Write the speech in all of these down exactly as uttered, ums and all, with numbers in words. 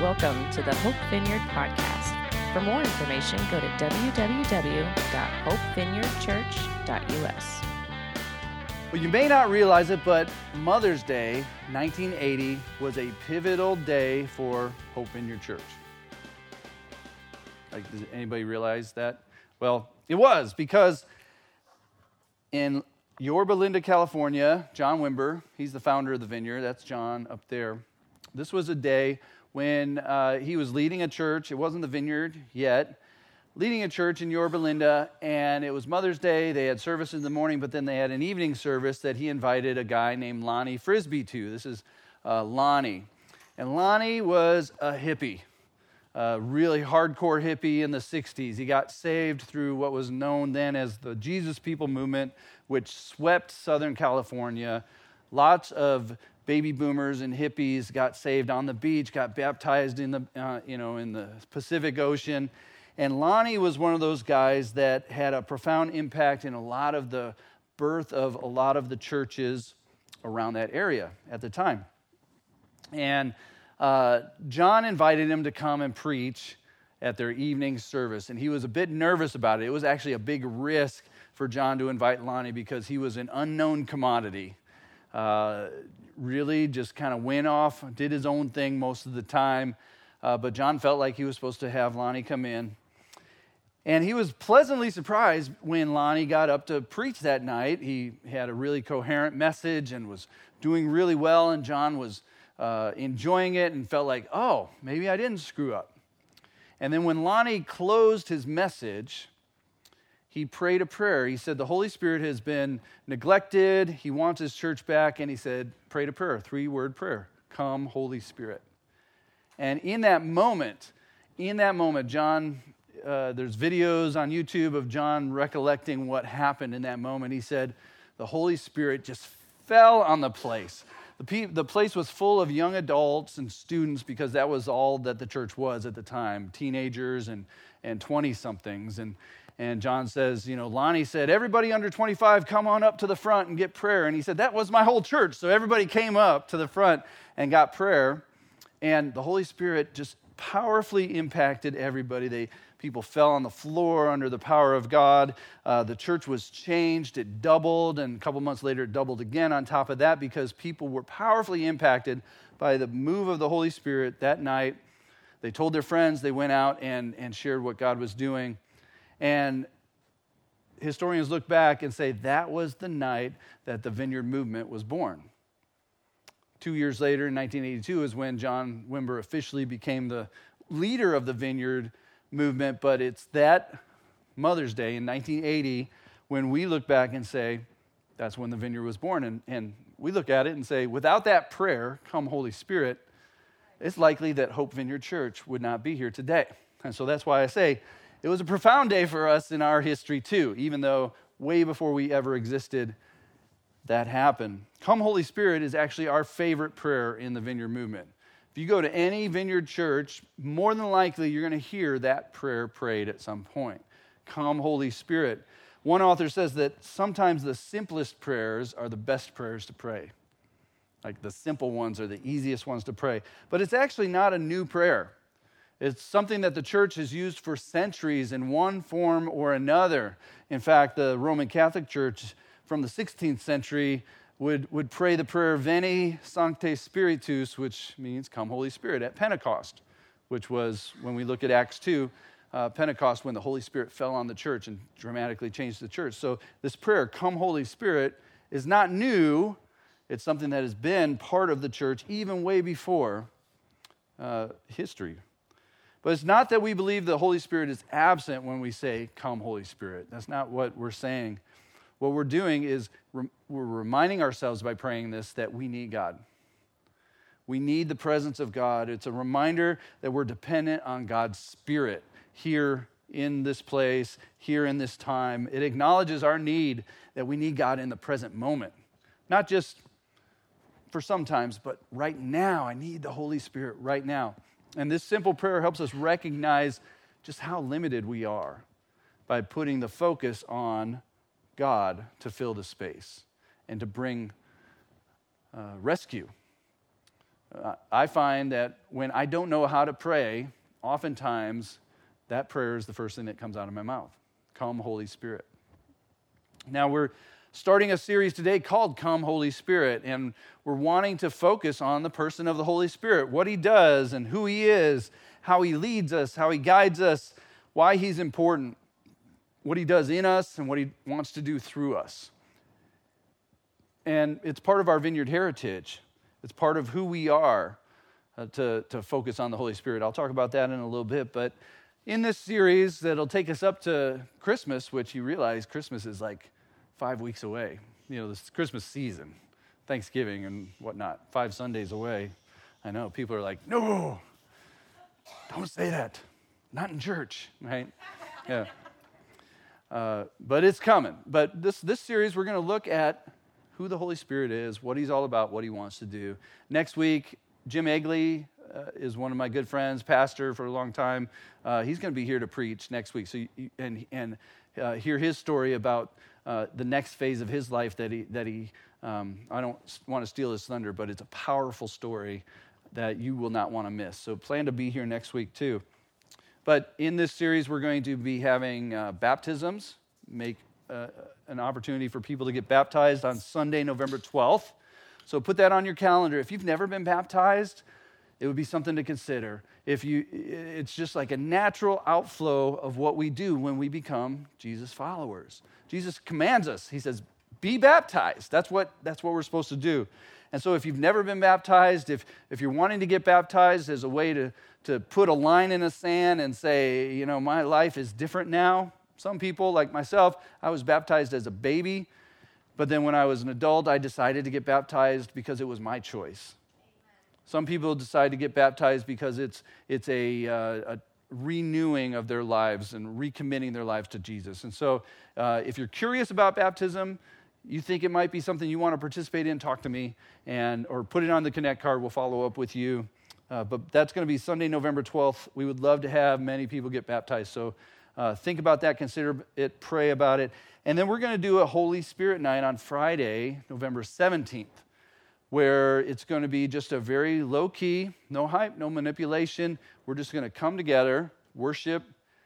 Welcome to the Hope Vineyard Podcast. For more information, go to w w w dot hope vineyard church dot u s. Well, you may not realize it, but Mother's Day, nineteen eighty, was a pivotal day for Hope Vineyard Church. Like, does anybody realize that? Well, it was, because in Yorba Linda, California, John Wimber, he's the founder of the Vineyard. That's John up there. This was a day when uh, he was leading a church. It wasn't the Vineyard yet. Leading a church in Yorba Linda, and it was Mother's Day. They had service in the morning, but then they had an evening service that he invited a guy named Lonnie Frisbee to. This is uh, Lonnie. And Lonnie was a hippie, a really hardcore hippie in the sixties. He got saved through what was known then as the Jesus People movement, which swept Southern California. Lots of baby boomers and hippies got saved on the beach, got baptized in the, uh, you know, in the Pacific Ocean. And Lonnie was one of those guys that had a profound impact in a lot of the birth of a lot of the churches around that area at the time. And uh, John invited him to come and preach at their evening service. And he was a bit nervous about it. It was actually a big risk for John to invite Lonnie because he was an unknown commodity. Uh, really just kind of went off, did his own thing most of the time. Uh, but John felt like he was supposed to have Lonnie come in. And he was pleasantly surprised when Lonnie got up to preach that night. He had a really coherent message and was doing really well, and John was uh, enjoying it and felt like, oh, maybe I didn't screw up. And then when Lonnie closed his message, he prayed a prayer. He said, the Holy Spirit has been neglected. He wants his church back. And he said, prayed a prayer, three-word prayer, come, Holy Spirit. And in that moment, in that moment, John... Uh, there's videos on YouTube of John recollecting what happened in that moment. He said the Holy Spirit just fell on the place. The, pe- the place was full of young adults and students because that was all that the church was at the time, teenagers and, and twenty-somethings. And, and John says, you know, Lonnie said, everybody under twenty-five, come on up to the front and get prayer. And he said, that was my whole church. So everybody came up to the front and got prayer. And the Holy Spirit just powerfully impacted everybody. They People fell on the floor under the power of God. Uh, the church was changed. It doubled, and a couple months later, it doubled again on top of that because people were powerfully impacted by the move of the Holy Spirit that night. They told their friends. They went out and, and shared what God was doing. And historians look back and say that was the night that the Vineyard movement was born. Two years later, in nineteen eighty-two, is when John Wimber officially became the leader of the Vineyard movement, but it's that Mother's Day in nineteen eighty when we look back and say, that's when the Vineyard was born. And, and we look at it and say, without that prayer, come Holy Spirit, it's likely that Hope Vineyard Church would not be here today. And so that's why I say it was a profound day for us in our history too, even though way before we ever existed, that happened. Come Holy Spirit is actually our favorite prayer in the Vineyard movement. If you go to any Vineyard church, more than likely you're going to hear that prayer prayed at some point. Come, Holy Spirit. One author says that sometimes the simplest prayers are the best prayers to pray. Like the simple ones are the easiest ones to pray. But it's actually not a new prayer. It's something that the church has used for centuries in one form or another. In fact, the Roman Catholic Church from the sixteenth century would, would pray the prayer Veni Sancte Spiritus, which means come Holy Spirit, at Pentecost, which was, when we look at Acts two, uh, Pentecost, when the Holy Spirit fell on the church and dramatically changed the church. So this prayer, come Holy Spirit, is not new. It's something that has been part of the church even way before uh, history. But it's not that we believe the Holy Spirit is absent when we say, come Holy Spirit. That's not what we're saying. What we're doing is re- we're reminding ourselves by praying this that we need God. We need the presence of God. It's a reminder that we're dependent on God's Spirit here in this place, here in this time. It acknowledges our need that we need God in the present moment. Not just for sometimes, but right now. I need the Holy Spirit right now. And this simple prayer helps us recognize just how limited we are by putting the focus on God to fill the space and to bring uh, rescue Uh, I find that when I don't know how to pray, oftentimes that prayer is the first thing that comes out of my mouth. Come, Holy Spirit. Now, we're starting a series today called Come, Holy Spirit, and we're wanting to focus on the person of the Holy Spirit, what he does and who he is, how he leads us, how he guides us, why he's important, what he does in us, and what he wants to do through us. And it's part of our Vineyard heritage. It's part of who we are uh, to, to focus on the Holy Spirit. I'll talk about that in a little bit, but in this series that'll take us up to Christmas, which you realize Christmas is like five weeks away. You know, this Christmas season, Thanksgiving and whatnot, five Sundays away. I know, people are like, no, don't say that. Not in church, right? Yeah. Uh, but it's coming. But this, this series, we're going to look at who the Holy Spirit is, what he's all about, what he wants to do. Next week, Jim Egley uh, is one of my good friends, pastor for a long time. Uh, he's going to be here to preach next week, so you, and and uh, hear his story about uh, the next phase of his life that he that he. Um, I don't want to steal his thunder, but it's a powerful story that you will not want to miss. So plan to be here next week too. But in this series, we're going to be having uh, baptisms, make uh, an opportunity for people to get baptized on Sunday, November twelfth. So put that on your calendar. If you've never been baptized, it would be something to consider. If you, it's just like a natural outflow of what we do when we become Jesus followers. Jesus commands us. He says, be baptized. That's what, that's what we're supposed to do. And so if you've never been baptized, if, if you're wanting to get baptized as a way to, to put a line in the sand and say, you know, my life is different now. Some people, like myself, I was baptized as a baby, but then when I was an adult, I decided to get baptized because it was my choice. Some people decide to get baptized because it's it's a, uh, a renewing of their lives and recommitting their lives to Jesus. And so uh, if you're curious about baptism, you think it might be something you want to participate in, talk to me, and or put it on the Connect card. We'll follow up with you. Uh, but that's going to be Sunday, November twelfth. We would love to have many people get baptized. So uh, think about that, consider it, pray about it. And then we're going to do a Holy Spirit night on Friday, November seventeenth, where it's going to be just a very low-key, no hype, no manipulation. We're just going to come together, worship,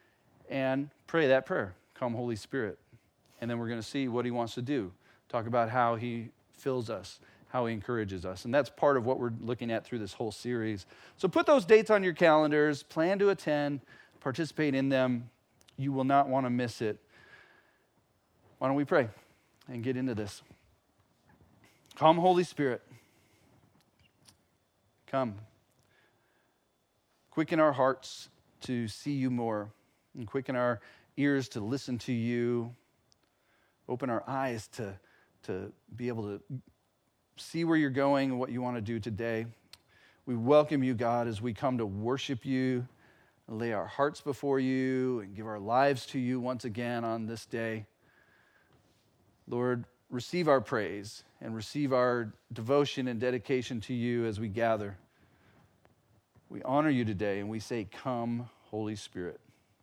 and pray that prayer, Come, Holy Spirit. And then we're going to see what he wants to do, talk about how he fills us, how he encourages us. And that's part of what we're looking at through this whole series. So put those dates on your calendars, plan to attend, participate in them. You will not want to miss it. Why don't we pray and get into this? Come, Holy Spirit. Come. Quicken our hearts to see you more, and quicken our ears to listen to you. Open our eyes to, to be able to see where you're going and what you want to do today. We welcome you, God, as we come to worship you, and lay our hearts before you, and give our lives to you once again on this day. Lord, receive our praise and receive our devotion and dedication to you as we gather. We honor you today and we say, Come, Holy Spirit.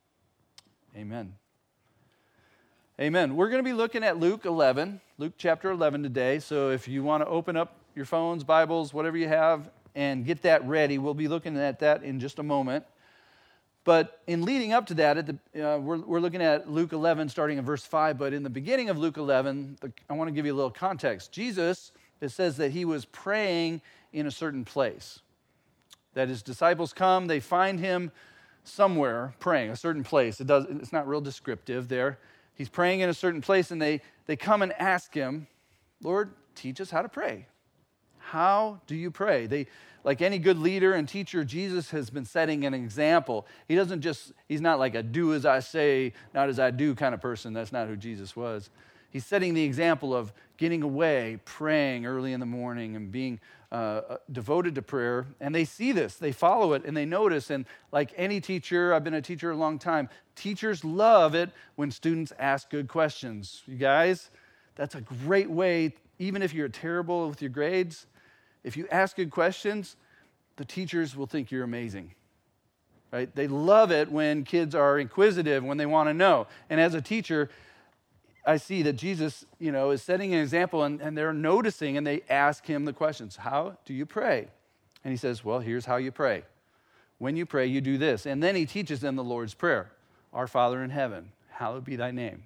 Amen. Amen. We're going to be looking at Luke eleven, Luke chapter eleven today. So if you want to open up your phones, Bibles, whatever you have, and get that ready, we'll be looking at that in just a moment. But in leading up to that, at the, uh, we're, we're looking at Luke eleven, starting in verse five. But in the beginning of Luke eleven, the, I want to give you a little context. Jesus, it says that he was praying in a certain place. That his disciples come, they find him somewhere praying, a certain place. It does, it's not real descriptive there. He's praying in a certain place, and they, they come and ask him, Lord, teach us how to pray. How do you pray? They, like any good leader and teacher, Jesus has been setting an example. He doesn't just, he's not like a do as I say, not as I do kind of person. That's not who Jesus was. He's setting the example of getting away, praying early in the morning, and being uh, devoted to prayer. And they see this, they follow it, and they notice. And like any teacher, I've been a teacher a long time, teachers love it when students ask good questions. You guys, that's a great way, even if you're terrible with your grades, if you ask good questions, the teachers will think you're amazing, right? They love it when kids are inquisitive, when they want to know. And as a teacher, I see that Jesus, you know, is setting an example, and, and they're noticing, and they ask him the questions. How do you pray? And he says, well, here's how you pray. When you pray, you do this. And then he teaches them the Lord's Prayer. Our Father in heaven, hallowed be thy name.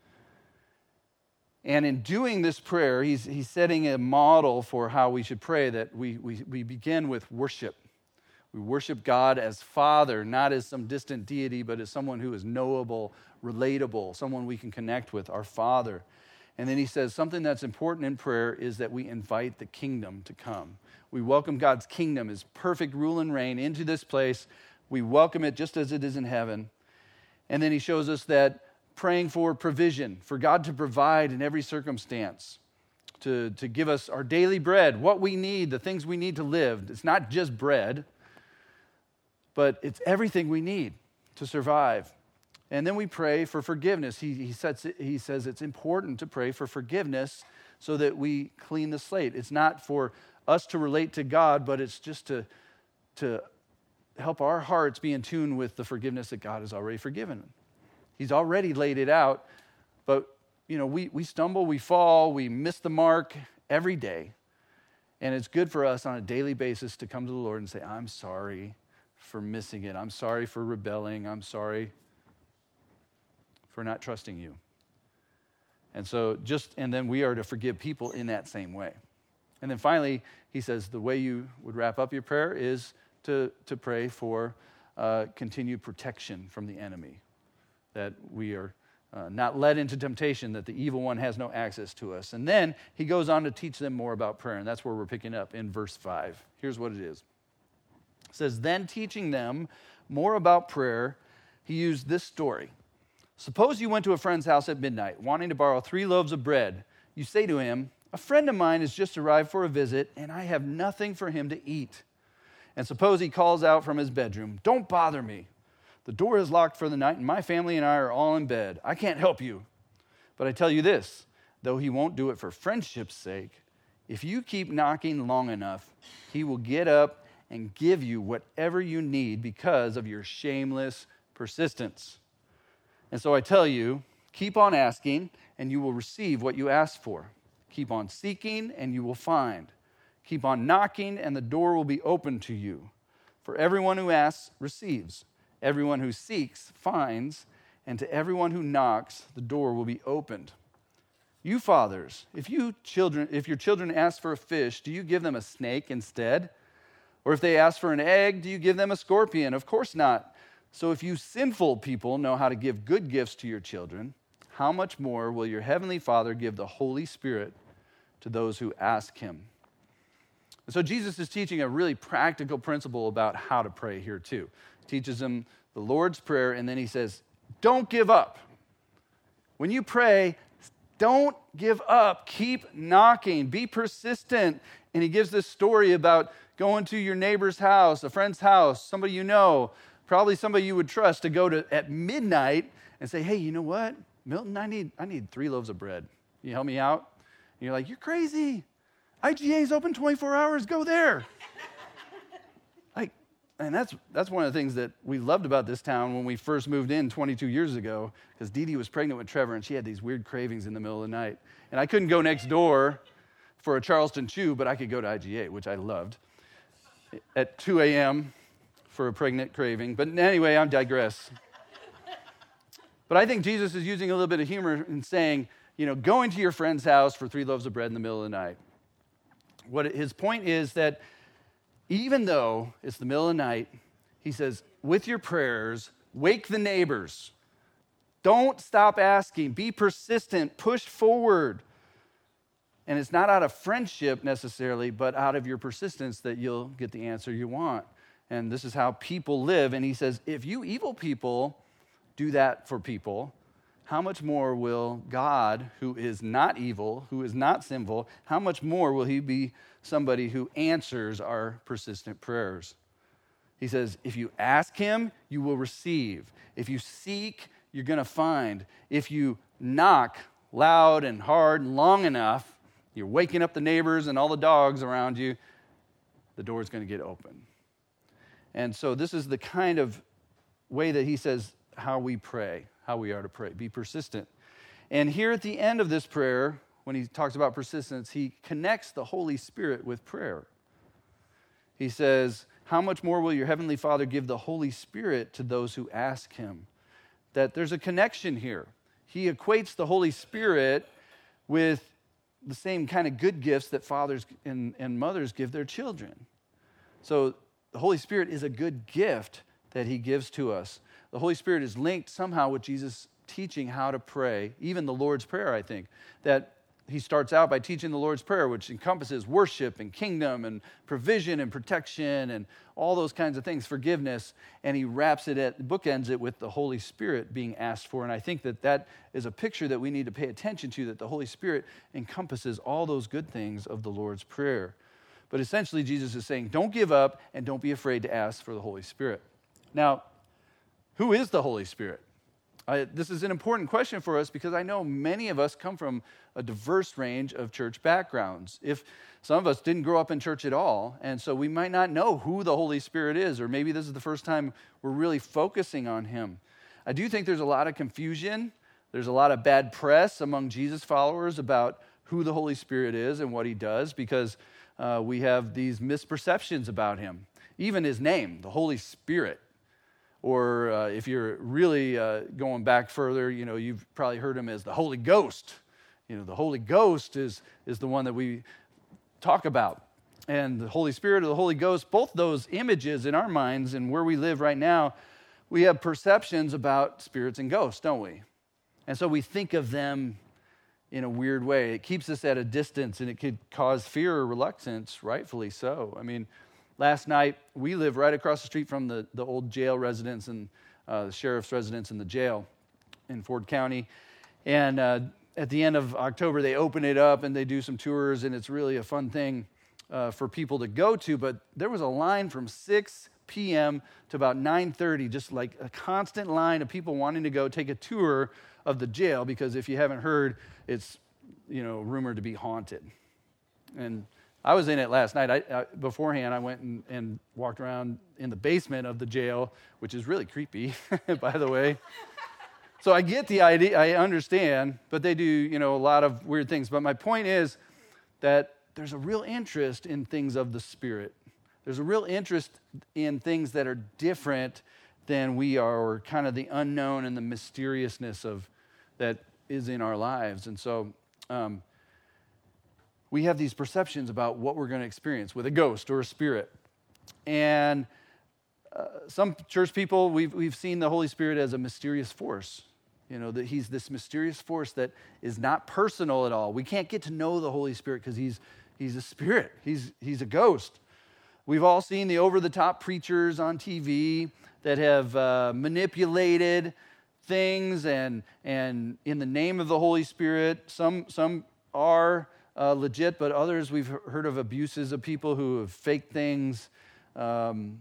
And in doing this prayer, he's, he's setting a model for how we should pray, that we, we, we begin with worship. We worship God as Father, not as some distant deity, but as someone who is knowable, relatable, someone we can connect with, our Father. And then he says something that's important in prayer is that we invite the kingdom to come. We welcome God's kingdom, his perfect rule and reign into this place. We welcome it just as it is in heaven. And then he shows us that praying for provision, for God to provide in every circumstance, to, to give us our daily bread, what we need, the things we need to live. It's not just bread, but it's everything we need to survive. And then we pray for forgiveness. He, he, sets it, he says it's important to pray for forgiveness so that we clean the slate. It's not for us to relate to God, but it's just to, to help our hearts be in tune with the forgiveness that God has already forgiven. He's already laid it out, but you know, we, we stumble, we fall, we miss the mark every day. And it's good for us on a daily basis to come to the Lord and say, I'm sorry for missing it. I'm sorry for rebelling. I'm sorry for not trusting you. And so just, and then we are to forgive people in that same way. And then finally, he says the way you would wrap up your prayer is to, to pray for uh, continued protection from the enemy, that we are uh, not led into temptation, that the evil one has no access to us. And then he goes on to teach them more about prayer, and that's where we're picking up in verse five. Here's what it is. It says, then teaching them more about prayer, he used this story. Suppose you went to a friend's house at midnight, wanting to borrow three loaves of bread. You say to him, a friend of mine has just arrived for a visit, and I have nothing for him to eat. And suppose he calls out from his bedroom, don't bother me. The door is locked for the night, and my family and I are all in bed. I can't help you. But I tell you this, though he won't do it for friendship's sake, if you keep knocking long enough, he will get up and give you whatever you need because of your shameless persistence. And so I tell you, keep on asking, and you will receive what you ask for. Keep on seeking, and you will find. Keep on knocking, and the door will be open to you. For everyone who asks receives. Everyone who seeks finds, and to everyone who knocks, the door will be opened. You fathers, if you children, if your children ask for a fish, do you give them a snake instead? Or if they ask for an egg, do you give them a scorpion? Of course not. So if you sinful people know how to give good gifts to your children, how much more will your heavenly Father give the Holy Spirit to those who ask him? And so Jesus is teaching a really practical principle about how to pray here too. He teaches them the Lord's Prayer, and then he says, don't give up. When you pray, don't give up. Keep knocking. Be persistent. And he gives this story about going to your neighbor's house, a friend's house, somebody you know, probably somebody you would trust, to go to at midnight and say, hey, you know what? Milton, I need I need three loaves of bread. Can you help me out? And you're like, you're crazy. I G A is open twenty-four hours. Go there. like, and that's that's one of the things that we loved about this town when we first moved in twenty-two years ago, because Dee Dee was pregnant with Trevor, and she had these weird cravings in the middle of the night. And I couldn't go next door for a Charleston Chew, but I could go to I G A, which I loved, at two a.m. for a pregnant craving. But anyway, I digress. But I think Jesus is using a little bit of humor in saying, you know, going to your friend's house for three loaves of bread in the middle of the night. What his point is that even though it's the middle of the night, he says, with your prayers, wake the neighbors. Don't stop asking. Be persistent. Push forward. And it's not out of friendship necessarily, but out of your persistence that you'll get the answer you want. And this is how people live. And he says, if you evil people do that for people, how much more will God, who is not evil, who is not sinful, how much more will he be somebody who answers our persistent prayers? He says, if you ask him, you will receive. If you seek, you're going to find. If you knock loud and hard and long enough, you're waking up the neighbors and all the dogs around you, the door's going to get open. And so this is the kind of way that he says how we pray, how we are to pray. Be persistent. And here at the end of this prayer, when he talks about persistence, he connects the Holy Spirit with prayer. He says, how much more will your heavenly Father give the Holy Spirit to those who ask him? That there's a connection here. He equates the Holy Spirit with the same kind of good gifts that fathers and, and mothers give their children. So the Holy Spirit is a good gift that he gives to us. The Holy Spirit is linked somehow with Jesus teaching how to pray, even the Lord's Prayer, I think, that he starts out by teaching the Lord's Prayer, which encompasses worship and kingdom and provision and protection and all those kinds of things, forgiveness, and he wraps it at, bookends it with the Holy Spirit being asked for. And I think that that is a picture that we need to pay attention to, that the Holy Spirit encompasses all those good things of the Lord's Prayer. But essentially, Jesus is saying, don't give up and don't be afraid to ask for the Holy Spirit. Now, who is the Holy Spirit? I, this is an important question for us because I know many of us come from a diverse range of church backgrounds. If some of us didn't grow up in church at all, and so we might not know who the Holy Spirit is, or maybe this is the first time we're really focusing on him. I do think there's a lot of confusion. There's a lot of bad press among Jesus followers about who the Holy Spirit is and what he does, because uh, we have these misperceptions about him. Even his name, the Holy Spirit. Or uh, if you're really uh, going back further, you know, you've probably heard him as the Holy Ghost. You know, the Holy Ghost is, is the one that we talk about. And the Holy Spirit or the Holy Ghost, both those images in our minds and where we live right now, we have perceptions about spirits and ghosts, don't we? And so we think of them in a weird way. It keeps us at a distance, and it could cause fear or reluctance, rightfully so. I mean, last night, we live right across the street from the, the old jail residence and uh, the sheriff's residence in the jail in Ford County. And uh, at the end of October, they open it up and they do some tours, and it's really a fun thing uh, for people to go to. But there was a line from six p.m. to about nine thirty, just like a constant line of people wanting to go take a tour of the jail, because if you haven't heard, it's, you know, rumored to be haunted. And I was in it last night. I, I, beforehand, I went and, and walked around in the basement of the jail, which is really creepy, by the way. So I get the idea, I understand, but they do, you know, a lot of weird things. But my point is that there's a real interest in things of the Spirit. There's a real interest in things that are different than we are, or kind of the unknown and the mysteriousness of that is in our lives. And so um, we have these perceptions about what we're going to experience with a ghost or a spirit. And uh, some church people, we've, we've seen the Holy Spirit as a mysterious force. You know, that he's this mysterious force that is not personal at all. We can't get to know the Holy Spirit because he's he's a spirit. He's he's a ghost. We've all seen the over-the-top preachers on T V that have uh, manipulated things and and in the name of the Holy Spirit. Some some are uh, legit, but others we've heard of abuses of people who have faked things. Um,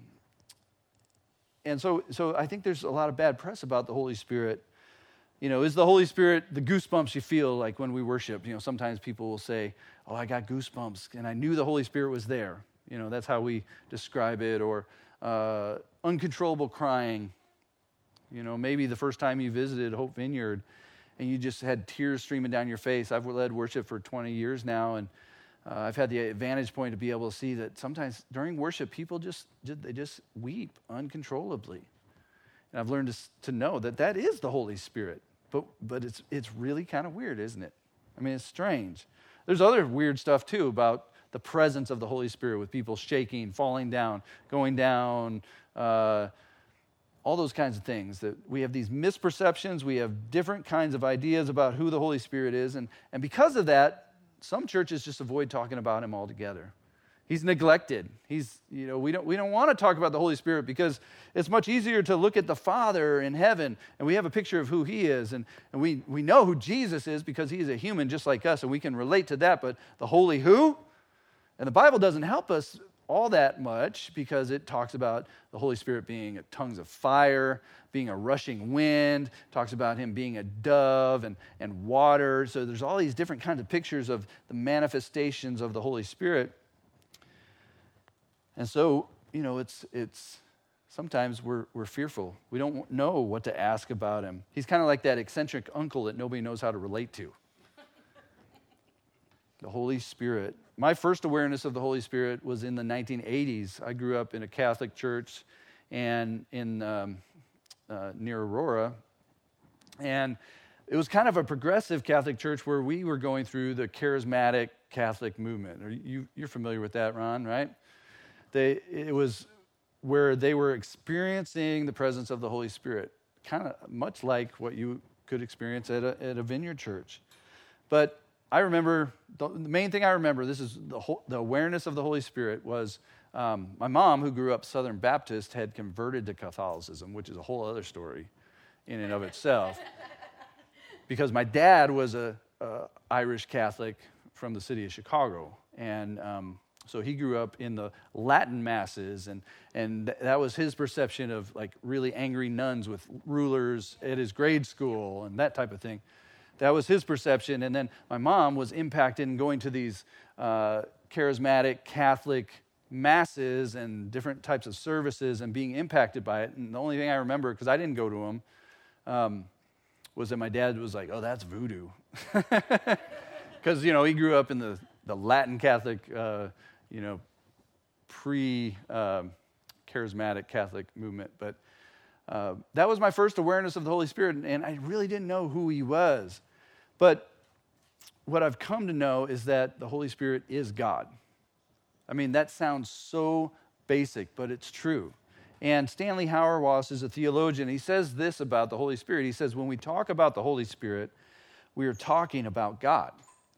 and so so I think there's a lot of bad press about the Holy Spirit. You know, is the Holy Spirit the goosebumps you feel like when we worship? You know, sometimes people will say, oh, I got goosebumps, and I knew the Holy Spirit was there. You know, that's how we describe it. Or uh, uncontrollable crying. You know, maybe the first time you visited Hope Vineyard and you just had tears streaming down your face. I've led worship for twenty years now, and uh, I've had the vantage point to be able to see that sometimes during worship, people just, they just weep uncontrollably. And I've learned to, to know that that is the Holy Spirit. But but it's it's really kind of weird, isn't it? I mean, it's strange. There's other weird stuff, too, about the presence of the Holy Spirit with people shaking, falling down, going down, uh, all those kinds of things. That we have these misperceptions. We have different kinds of ideas about who the Holy Spirit is. And, and because of that, some churches just avoid talking about him altogether. He's neglected. He's, you know, we don't we don't want to talk about the Holy Spirit because it's much easier to look at the Father in heaven, and we have a picture of who he is, and, and we, we know who Jesus is because he's a human just like us, and we can relate to that, but the Holy who? And the Bible doesn't help us all that much because it talks about the Holy Spirit being tongues of fire, being a rushing wind, talks about him being a dove and, and water. So there's all these different kinds of pictures of the manifestations of the Holy Spirit. And so, you know, it's it's sometimes we're we're fearful. We don't know what to ask about him. He's kind of like that eccentric uncle that nobody knows how to relate to. The Holy Spirit. my first awareness of the Holy Spirit was in the nineteen eighties. I grew up in a Catholic church and in um, uh, near Aurora, and it was kind of a progressive Catholic church where we were going through the charismatic Catholic movement. Are you, you're familiar with that, Ron, right? They, it was where they were experiencing the presence of the Holy Spirit, kind of much like what you could experience at a, at a Vineyard church. But I remember, the, the main thing I remember, this is the, whole, the awareness of the Holy Spirit, was um, my mom, who grew up Southern Baptist, had converted to Catholicism, which is a whole other story in and of itself. Because my dad was a, a Irish Catholic from the city of Chicago, and um, so he grew up in the Latin masses, and and th- that was his perception of like really angry nuns with rulers at his grade school and that type of thing. That was his perception, and then my mom was impacted in going to these uh, charismatic Catholic masses and different types of services and being impacted by it. And the only thing I remember, because I didn't go to them, um, was that my dad was like, "Oh, that's voodoo," because you know he grew up in the the Latin Catholic, uh, you know, pre-charismatic um, Catholic movement. But uh, that was my first awareness of the Holy Spirit, and I really didn't know who he was. But what I've come to know is that the Holy Spirit is God. I mean, that sounds so basic, but it's true. And Stanley Hauerwas is a theologian. He says this about the Holy Spirit. He says, when we talk about the Holy Spirit, we are talking about God.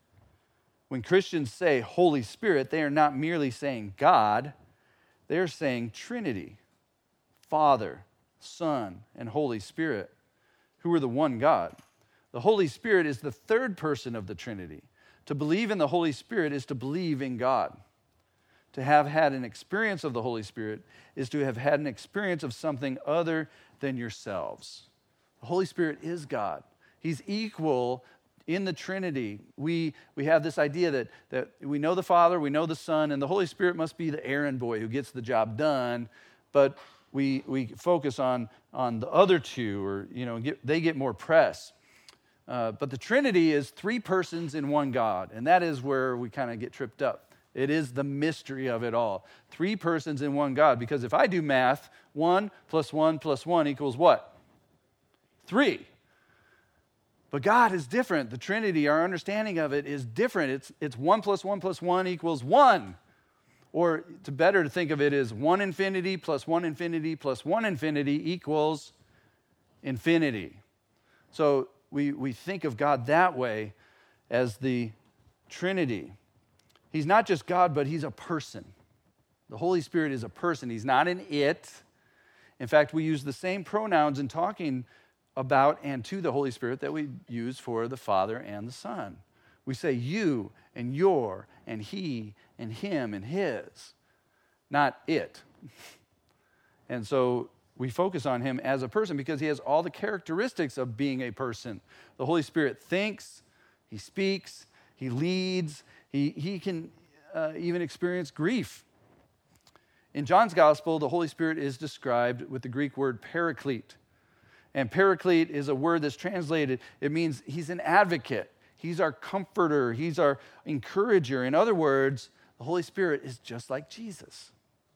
When Christians say Holy Spirit, they are not merely saying God, they are saying Trinity, Father, Son, and Holy Spirit, who are the one God. The Holy Spirit is the third person of the Trinity. To believe in the Holy Spirit is to believe in God. To have had an experience of the Holy Spirit is to have had an experience of something other than yourselves. The Holy Spirit is God. He's equal in the Trinity. We we have this idea that, that we know the Father, we know the Son, and the Holy Spirit must be the errand boy who gets the job done, but we we focus on, on the other two, or you know, get, they get more press. Uh, but the Trinity is three persons in one God, and that is where we kind of get tripped up. It is the mystery of it all. Three persons in one God. Because if I do math, one plus one plus one equals what? Three. But God is different. The Trinity, our understanding of it is different. It's, it's one plus one plus one equals one. Or to better to think of it is one infinity plus one infinity plus one infinity equals infinity. So we, we think of God that way as the Trinity. He's not just God, but he's a person. The Holy Spirit is a person. He's not an it. In fact, we use the same pronouns in talking about and to the Holy Spirit that we use for the Father and the Son. We say you and your and he and him and his, not it. And so we focus on him as a person because he has all the characteristics of being a person. The Holy Spirit thinks, he speaks, he leads, He, he can uh, even experience grief. In John's Gospel, the Holy Spirit is described with the Greek word paraclete. And paraclete is a word that's translated, it means he's an advocate. He's our comforter. He's our encourager. In other words, the Holy Spirit is just like Jesus.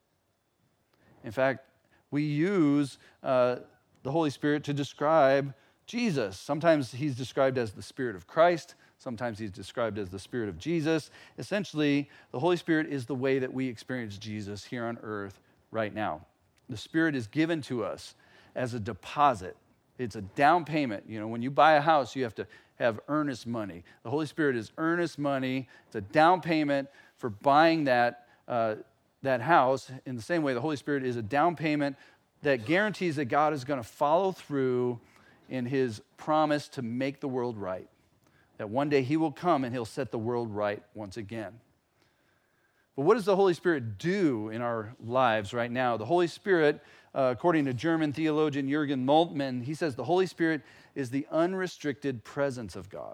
In fact, we use uh, the Holy Spirit to describe Jesus. Sometimes he's described as the Spirit of Christ. Sometimes he's described as the Spirit of Jesus. Essentially, the Holy Spirit is the way that we experience Jesus here on earth right now. The Spirit is given to us as a deposit. It's a down payment. You know, when you buy a house, you have to have earnest money. The Holy Spirit is earnest money. It's a down payment for buying that, uh, that house. In the same way, the Holy Spirit is a down payment that guarantees that God is going to follow through in his promise to make the world right. That one day he will come and he'll set the world right once again. But what does the Holy Spirit do in our lives right now? The Holy Spirit, uh, according to German theologian Jürgen Moltmann, he says the Holy Spirit is the unrestricted presence of God.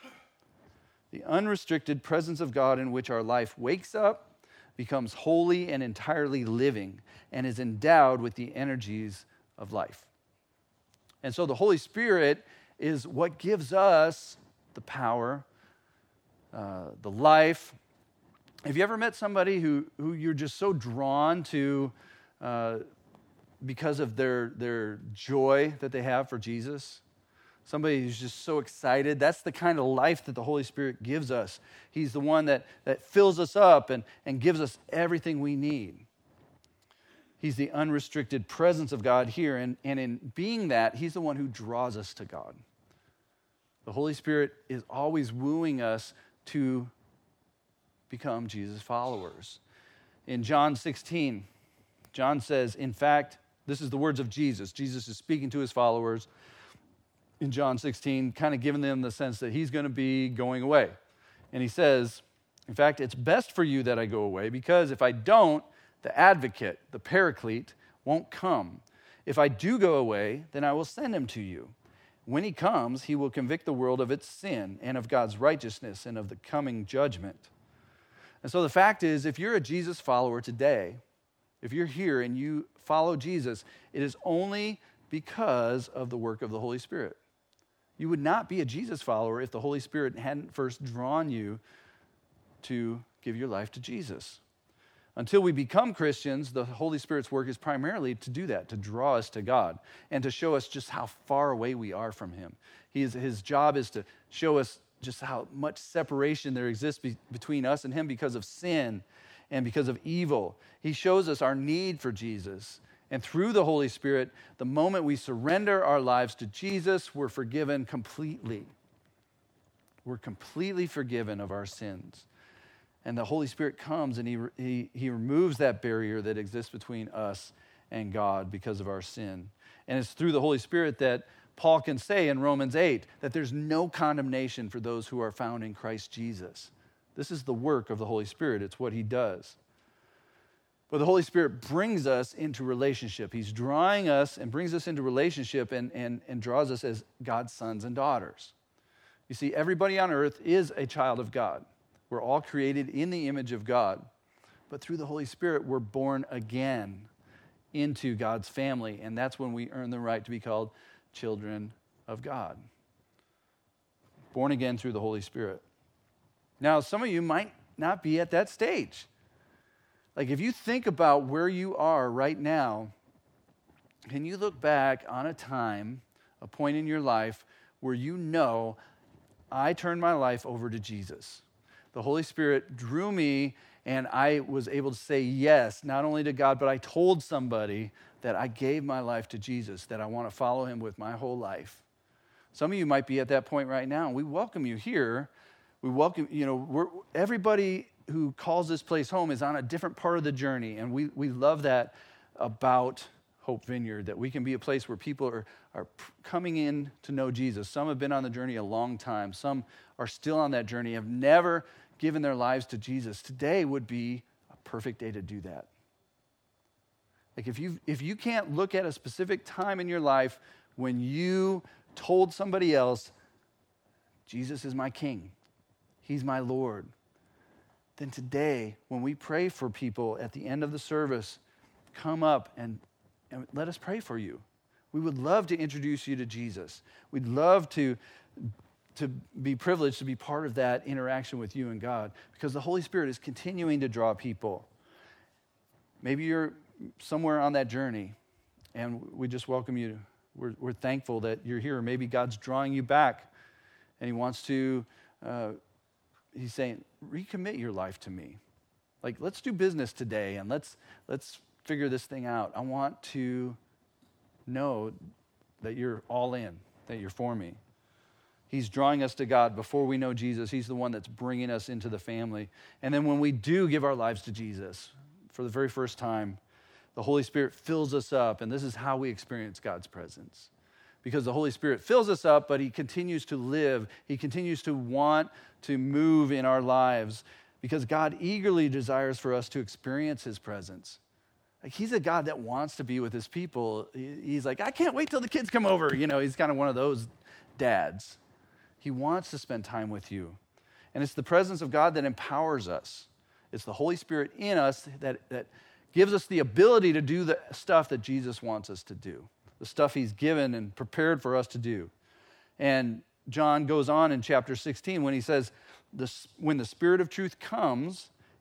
The unrestricted presence of God in which our life wakes up, becomes holy and entirely living, and is endowed with the energies of life. And so the Holy Spirit is what gives us the power, uh, the life, have you ever met somebody who, who you're just so drawn to uh, because of their, their joy that they have for Jesus? Somebody who's just so excited. That's the kind of life that the Holy Spirit gives us. He's the one that, that fills us up and, and gives us everything we need. He's the unrestricted presence of God here. And, and in being that, he's the one who draws us to God. The Holy Spirit is always wooing us to become Jesus' followers. In John sixteen, John says, in fact, this is the words of Jesus. Jesus is speaking to his followers in John sixteen, kind of giving them the sense that he's going to be going away. And he says, in fact, it's best for you that I go away, because if I don't, the advocate, the paraclete, won't come. If I do go away, then I will send him to you. When he comes, he will convict the world of its sin and of God's righteousness and of the coming judgment. And so the fact is, if you're a Jesus follower today, if you're here and you follow Jesus, it is only because of the work of the Holy Spirit. You would not be a Jesus follower if the Holy Spirit hadn't first drawn you to give your life to Jesus. Until we become Christians, the Holy Spirit's work is primarily to do that, to draw us to God and to show us just how far away we are from him. He is, his job is to show us just how much separation there exists be, between us and him because of sin and because of evil. He shows us our need for Jesus. And through the Holy Spirit, the moment we surrender our lives to Jesus, we're forgiven completely. We're completely forgiven of our sins. And the Holy Spirit comes and he, he, he removes that barrier that exists between us and God because of our sin. And it's through the Holy Spirit that Paul can say in Romans eight that there's no condemnation for those who are found in Christ Jesus. This is the work of the Holy Spirit. It's what he does. But the Holy Spirit brings us into relationship. He's drawing us and brings us into relationship and, and, and draws us as God's sons and daughters. You see, everybody on earth is a child of God. We're all created in the image of God. But through the Holy Spirit, we're born again into God's family. And that's when we earn the right to be called children of God. Born again through the Holy Spirit. Now, some of you might not be at that stage. Like, if you think about where you are right now, can you look back on a time, a point in your life, where you know, I turned my life over to Jesus? The Holy Spirit drew me, and I was able to say yes, not only to God, but I told somebody that I gave my life to Jesus, that I want to follow him with my whole life. Some of you might be at that point right now. We welcome you here. We welcome, you know, we're, everybody who calls this place home is on a different part of the journey, and we, we love that about Hope Vineyard, that we can be a place where people are, are coming in to know Jesus. Some have been on the journey a long time. Some are still on that journey, have never given their lives to Jesus. Today would be a perfect day to do that. Like if you if you can't look at a specific time in your life when you told somebody else, Jesus is my King, he's my Lord, then today, when we pray for people at the end of the service, come up and, and let us pray for you. We would love to introduce you to Jesus. We'd love to, to be privileged to be part of that interaction with you and God, because the Holy Spirit is continuing to draw people. Maybe you're somewhere on that journey, and we just welcome you. We're, we're thankful that you're here. Maybe God's drawing you back, and he wants to... Uh, He's saying, recommit your life to me. Like, let's do business today and let's let's figure this thing out. I want to know that you're all in, that you're for me. He's drawing us to God before we know Jesus. He's the one that's bringing us into the family. And then when we do give our lives to Jesus for the very first time, the Holy Spirit fills us up, and this is how we experience God's presence. Because the Holy Spirit fills us up, but he continues to live. He continues to want to move in our lives because God eagerly desires for us to experience his presence. Like, he's a God that wants to be with his people. He's like, I can't wait till the kids come over. You know, he's kind of one of those dads. He wants to spend time with you. And it's the presence of God that empowers us. It's the Holy Spirit in us that, that gives us the ability to do the stuff that Jesus wants us to do. The stuff he's given and prepared for us to do. And John goes on in chapter sixteen when he says, when the Spirit of truth comes,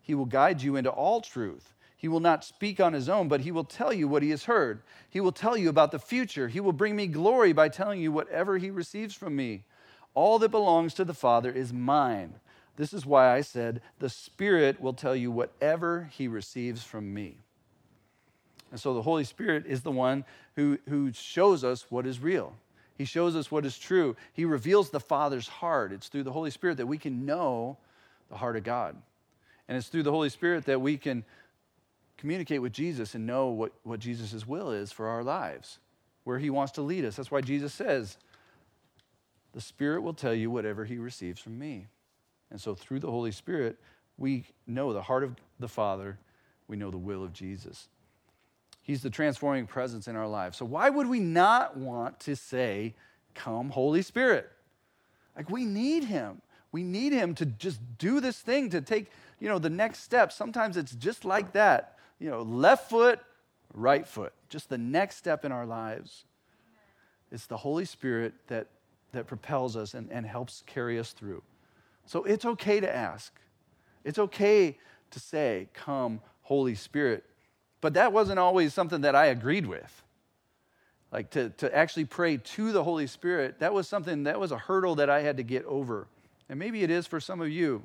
He will guide you into all truth. He will not speak on his own, but he will tell you what he has heard. He will tell you about the future. He will bring me glory by telling you whatever he receives from me. All that belongs to the Father is mine. This is why I said, the Spirit will tell you whatever he receives from me. And so the Holy Spirit is the one who, who shows us what is real. He shows us what is true. He reveals the Father's heart. It's through the Holy Spirit that we can know the heart of God. And it's through the Holy Spirit that we can communicate with Jesus and know what, what Jesus' will is for our lives, where he wants to lead us. That's why Jesus says, the Spirit will tell you whatever he receives from me. And so through the Holy Spirit, we know the heart of the Father. We know the will of Jesus. He's the transforming presence in our lives. So why would we not want to say, come, Holy Spirit? Like, we need him. We need him to just do this thing, to take, you know, the next step. Sometimes it's just like that. You know, left foot, right foot. Just the next step in our lives. It's the Holy Spirit that, that propels us and, and helps carry us through. So it's okay to ask. It's okay to say, come, Holy Spirit. But that wasn't always something that I agreed with. Like to, to actually pray to the Holy Spirit, that was something, that was a hurdle that I had to get over. And maybe it is for some of you,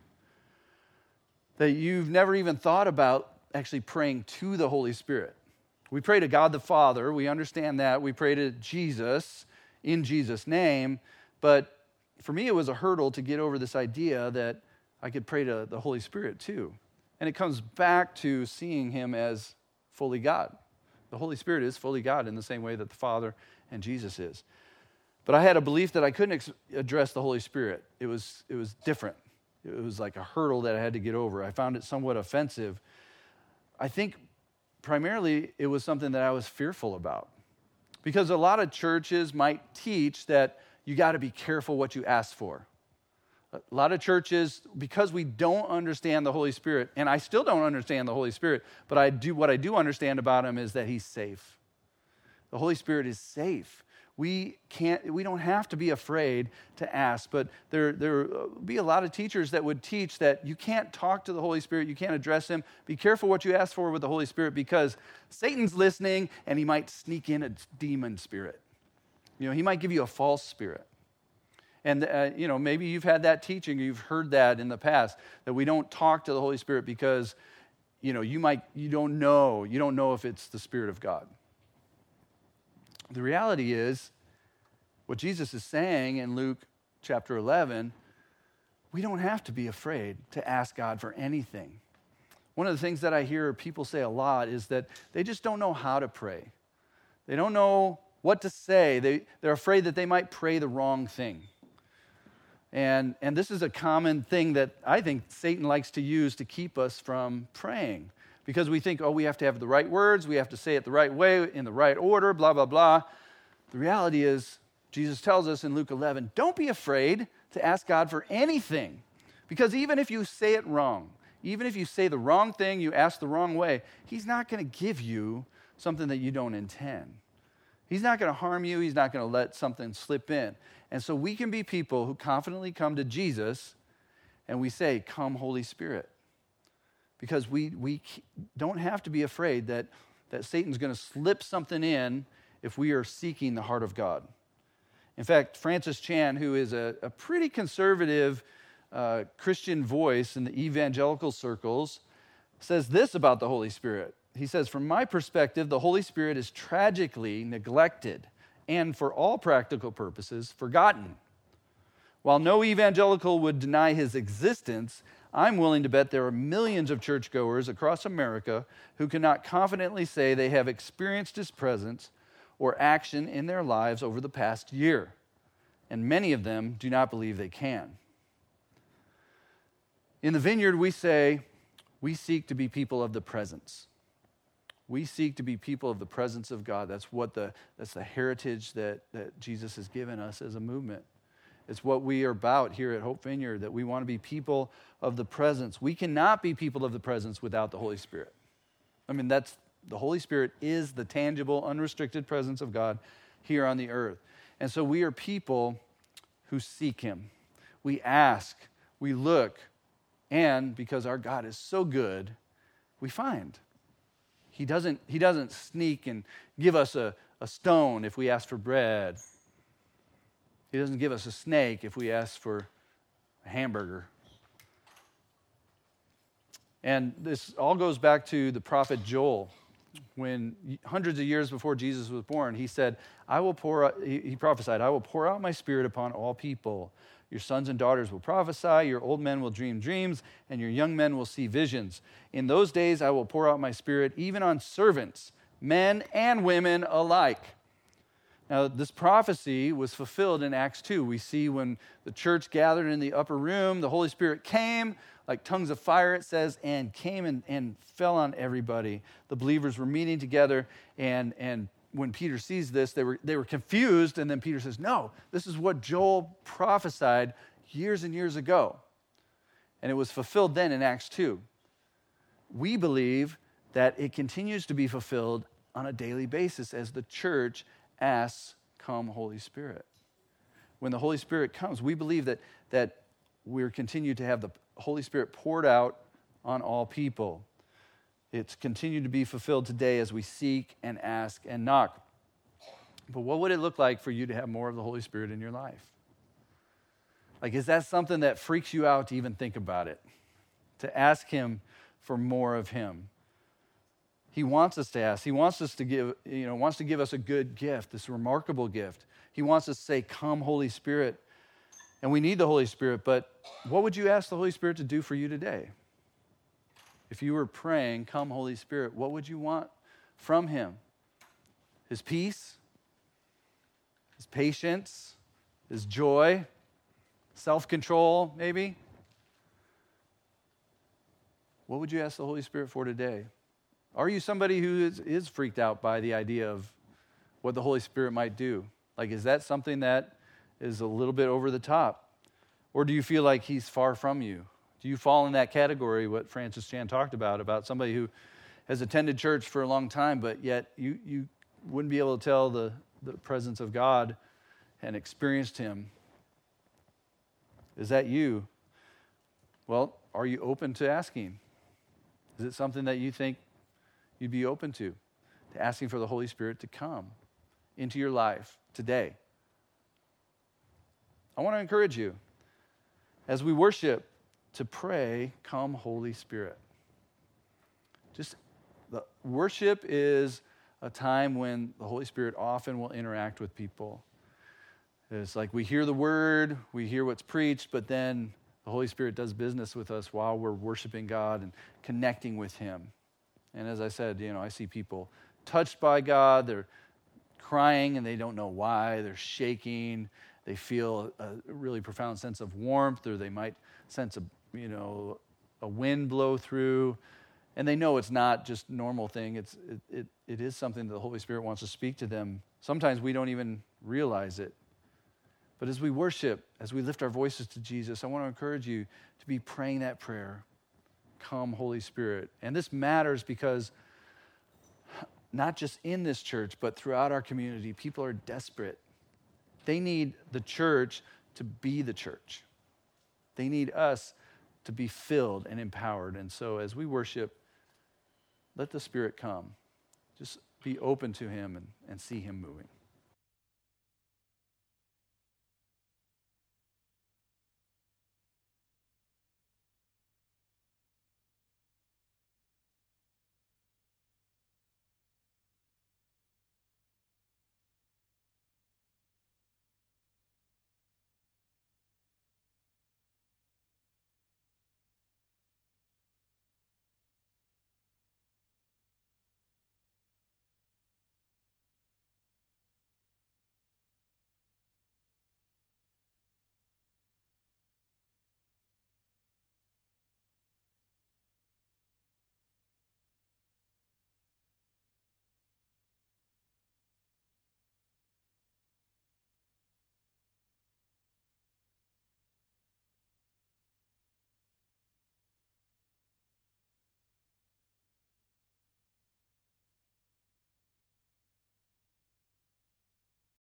that you've never even thought about actually praying to the Holy Spirit. We pray to God the Father, we understand that. We pray to Jesus in Jesus' name. But for me, it was a hurdle to get over this idea that I could pray to the Holy Spirit too. And it comes back to seeing him as fully God. The Holy Spirit is fully God in the same way that the Father and Jesus is. But I had a belief that I couldn't ex- address the Holy Spirit. It was, it was different. It was like a hurdle that I had to get over. I found it somewhat offensive. I think primarily it was something that I was fearful about. Because a lot of churches might teach that you got to be careful what you ask for. A lot of churches, because we don't understand the Holy Spirit, and I still don't understand the Holy Spirit, but I do what I do understand about him is that he's safe. The Holy Spirit is safe. We can't, we don't have to be afraid to ask, but there there would be a lot of teachers that would teach that you can't talk to the Holy Spirit, you can't address him. Be careful what you ask for with the Holy Spirit because Satan's listening and he might sneak in a demon spirit. You know, he might give you a false spirit. And, uh, you know, maybe you've had that teaching, you've heard that in the past, that we don't talk to the Holy Spirit because, you know, you might, you don't know, you don't know if it's the Spirit of God. The reality is, what Jesus is saying in Luke chapter eleven, we don't have to be afraid to ask God for anything. One of the things that I hear people say a lot is that they just don't know how to pray. They don't know what to say. They, they're afraid that they might pray the wrong thing. And, and this is a common thing that I think Satan likes to use to keep us from praying. Because we think, oh, we have to have the right words, we have to say it the right way, in the right order, blah, blah, blah. The reality is, Jesus tells us in Luke eleven, don't be afraid to ask God for anything. Because even if you say it wrong, even if you say the wrong thing, you ask the wrong way, he's not going to give you something that you don't intend. He's not going to harm you. He's not going to let something slip in. And so we can be people who confidently come to Jesus and we say, come, Holy Spirit. Because we, we don't have to be afraid that, that Satan's going to slip something in if we are seeking the heart of God. In fact, Francis Chan, who is a, a pretty conservative uh, Christian voice in the evangelical circles, says this about the Holy Spirit. He says, from my perspective, the Holy Spirit is tragically neglected and for all practical purposes, forgotten. While no evangelical would deny his existence, I'm willing to bet there are millions of churchgoers across America who cannot confidently say they have experienced his presence or action in their lives over the past year. And many of them do not believe they can. In the Vineyard, we say, we seek to be people of the presence. We seek to be people of the presence of God. That's what the that's the heritage that, that Jesus has given us as a movement. It's what we are about here at Hope Vineyard, that we want to be people of the presence. We cannot be people of the presence without the Holy Spirit. I mean, that's the Holy Spirit is the tangible, unrestricted presence of God here on the earth. And so we are people who seek him. We ask, we look, And because our God is so good, we find. He doesn't, he doesn't sneak and give us a, a stone if we ask for bread. He doesn't give us a snake if we ask for a hamburger. And this all goes back to the prophet Joel. When hundreds of years before Jesus was born, he said, I will pour out, he, he prophesied, I will pour out my spirit upon all people. Your sons and daughters will prophesy, your old men will dream dreams, and your young men will see visions. In those days I will pour out my spirit even on servants, men and women alike. Now, this prophecy was fulfilled in Acts two. We see when the church gathered in the upper room, the Holy Spirit came, like tongues of fire, it says, and came and, and fell on everybody. The believers were meeting together, and, and when Peter sees this, they were, they were confused, and then Peter says, no, this is what Joel prophesied years and years ago. And it was fulfilled then in Acts two. We believe that it continues to be fulfilled on a daily basis as the church asks, come Holy Spirit. When the Holy Spirit comes, we believe that, that we're continued to have the Holy Spirit poured out on all people. It's continued to be fulfilled today as we seek and ask and knock. But what would it look like for you to have more of the Holy Spirit in your life? Like, is that something that freaks you out to even think about it? To ask him for more of him? He wants us to ask. He wants us to give, you know, wants to give us a good gift, this remarkable gift. He wants us to say, come, Holy Spirit. And we need the Holy Spirit, but what would you ask the Holy Spirit to do for you today? If you were praying, come, Holy Spirit, what would you want from him? His peace? His patience? His joy? Self-control, maybe? What would you ask the Holy Spirit for today? Are you somebody who is, is freaked out by the idea of what the Holy Spirit might do? Like, is that something that is a little bit over the top? Or do you feel like he's far from you? Do you fall in that category, what Francis Chan talked about, about somebody who has attended church for a long time, but yet you, you wouldn't be able to tell the, the presence of God and experienced him? Is that you? Well, are you open to asking? Is it something that you think you'd be open to? To asking for the Holy Spirit to come into your life today? I want to encourage you, as we worship, to pray, come Holy Spirit. Just, the worship is a time when the Holy Spirit often will interact with people. It's like we hear the word, we hear what's preached, but then the Holy Spirit does business with us while we're worshiping God and connecting with him. And as I said, you know, I see people touched by God, they're crying and they don't know why, they're shaking, they feel a really profound sense of warmth, or they might sense a, you know, a wind blow through, and they know it's not just a normal thing, it's, it, it, it is something that the Holy Spirit wants to speak to them. Sometimes we don't even realize it. But as we worship, as we lift our voices to Jesus, I want to encourage you to be praying that prayer, come Holy Spirit. And this matters because not just in this church, but throughout our community, people are desperate. They need the church to be the church. They need us to be filled and empowered. And so as we worship, let the Spirit come. Just be open to him and, and see him moving.